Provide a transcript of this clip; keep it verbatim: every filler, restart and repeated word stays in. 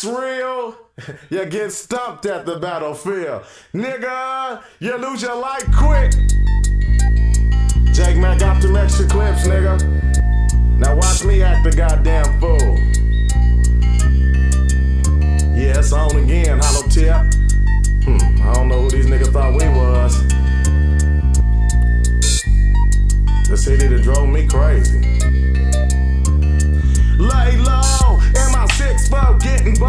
that's real, you get stumped at the battlefield. Nigga, you lose your life quick. Jake Mack got them extra clips, nigga. Now watch me act the goddamn fool. Yeah, it's on again, hollow tip. Hmm, I don't know who these niggas thought we was. The city that drove me crazy. Lay low, and my six foot getting